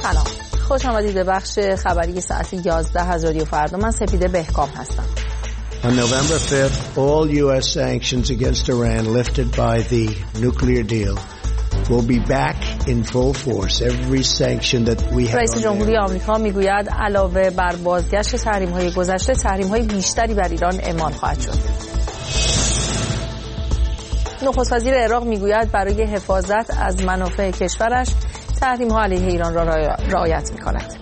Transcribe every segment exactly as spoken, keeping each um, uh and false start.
سلام، خوش آمدید به بخش خبری ساعت یازده از رادیو فردا. من سپیده بهکام هستم. On November fifth, all U S sanctions against Iran lifted by the nuclear deal will be back in full force. Every sanction that we have. رئیس جمهوری آمریکا میگوید علاوه بر بازگشت تحریم‌های گذشته، تحریم‌های بیشتری بر ایران اعمال خواهد شد. نخست وزیر عراق میگوید برای حفاظت از منافع کشورش تحریم‌ها علیه ایران را رعایت می‌کند.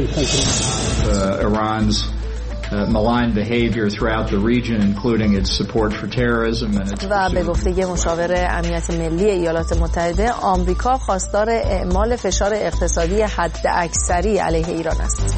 Iran's malign behavior throughout the region, including its support for terrorism and its. و به گفته مشاور امنیت ملی ایالات متحده، آمریکا خواستار اعمال فشار اقتصادی حداکثری علیه ایران است.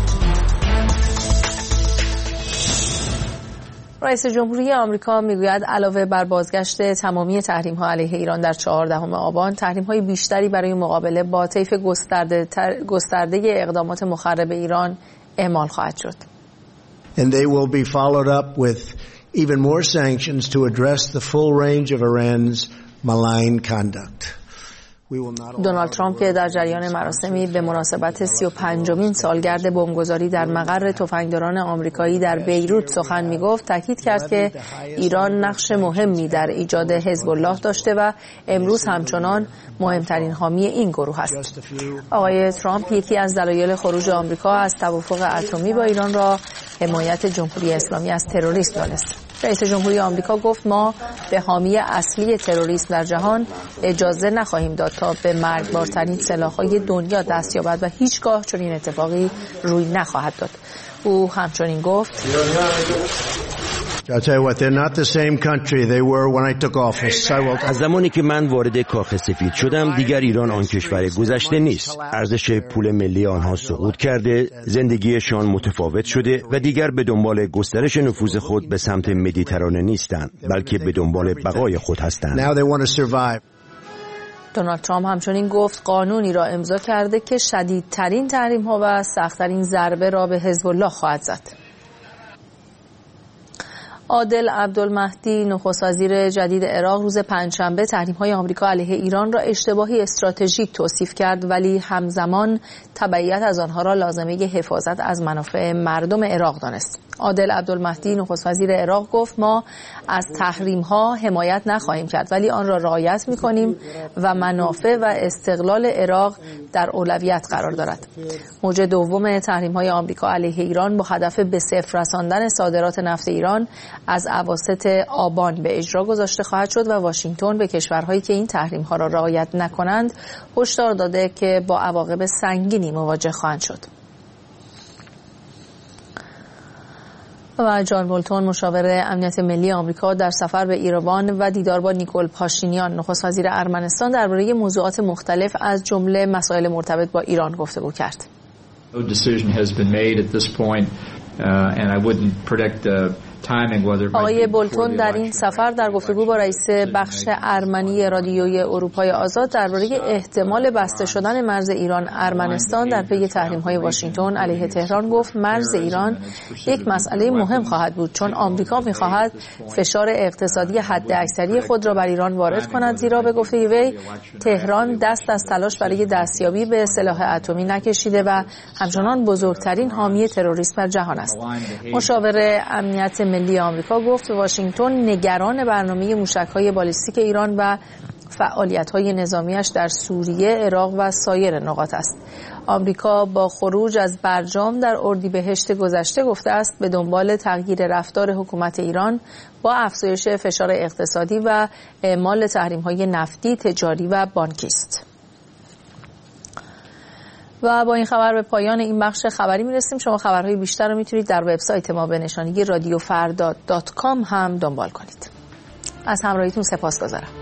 رئیس جمهوری آمریکا میگوید علاوه بر بازگشت تمامی تحریم‌ها علیه ایران در چهاردهم آبان، تحریم‌های بیشتری برای مقابله با طیف گسترده گسترده اقدامات مخرب ایران اعمال خواهد شد. And they will be followed up with even more sanctions to address the full range of Iran's malign conduct. دونالد ترامپ که در جریان مراسمی به مناسبت سی و پنجمین سالگرد بمبگذاری در مقر تفنگداران آمریکایی در بیروت سخن میگفت، تاکید کرد که ایران نقش مهمی در ایجاد حزب الله داشته و امروز همچنان مهمترین حامی این گروه است. آقای ترامپ یکی از دلایل خروج آمریکا از توافق اتمی با ایران را حمایت جمهوری اسلامی از تروریسم دانست. رئیس جمهوری آمریکا گفت ما به حامی اصلی تروریسم در جهان اجازه نخواهیم داد تا به مرگبارترین سلاح‌های دنیا دست یابد و هیچگاه چنین اتفاقی روی نخواهد داد. او همچنین گفت از زمانی که من وارد کاخ سفید شدم دیگر ایران آن کشور گذشته نیست. ارزش پول ملی آنها سقوط کرده، زندگیشان متفاوت شده و دیگر به دنبال گسترش نفوذ خود به سمت مدیترانه نیستند، بلکه به دنبال بقای خود هستند. دونالد ترامپ همچنین گفت قانونی را امضا کرده که شدیدترین تحریم‌ها و سخت‌ترین ضربه را به حزب الله خواهد زد. عادل عبدالمهدی نخست وزیر جدید عراق روز پنجشنبه تحریم‌های آمریکا علیه ایران را اشتباهی استراتژیک توصیف کرد، ولی همزمان تبعیت از آنها را لازمه حفاظت از منافع مردم عراق دانست. عادل عبدالمهدی نخست وزیر عراق گفت ما از تحریم‌ها حمایت نخواهیم کرد، ولی آن را رعایت می‌کنیم و منافع و استقلال عراق در اولویت قرار دارد. موج دوم تحریم‌های آمریکا علیه ایران با هدف به صفر رساندن صادرات نفت ایران از اواسط آبان به اجرا گذاشته خواهد شد و واشنگتن به کشورهایی که این تحریم‌ها را رعایت نکنند هشدار داده که با عواقب سنگینی مواجه خواهند شد. و جان بولتون مشاور امنیت ملی آمریکا در سفر به ایروان و دیدار با نیکول پاشینیان نخست وزیر ارمنستان درباره موضوعات مختلف از جمله مسائل مرتبط با ایران گفتگو کرد. آقای بولتون در این سفر در گفتگو با رئیس بخش ارمنی رادیوی اروپای آزاد درباره احتمال بسته شدن مرز ایران ارمنستان در پی تحریم‌های واشنگتن علیه تهران گفت مرز ایران یک مسئله مهم خواهد بود، چون آمریکا می‌خواهد فشار اقتصادی حداکثری خود را بر ایران وارد کند، زیرا به گفته وی تهران دست از تلاش برای دستیابی به سلاح اتمی نکشیده و همچنان بزرگترین حامی تروریسم در جهان است. مشاور امنیت ملی آمریکا گفت واشنگتن نگران برنامه موشک‌های بالیستیک ایران و فعالیت‌های نظامیش در سوریه، عراق و سایر نقاط است. آمریکا با خروج از برجام در اردیبهشت گذشته گفته است به دنبال تغییر رفتار حکومت ایران با افزایش فشار اقتصادی و اعمال تحریم‌های نفتی، تجاری و بانکی است. و با این خبر به پایان این بخش خبری میرسیم. شما خبرهای بیشتر رو میتونید در وبسایت ما به نشانی رادیو فردا دات کام هم دنبال کنید. از همراهیتون سپاسگزارم.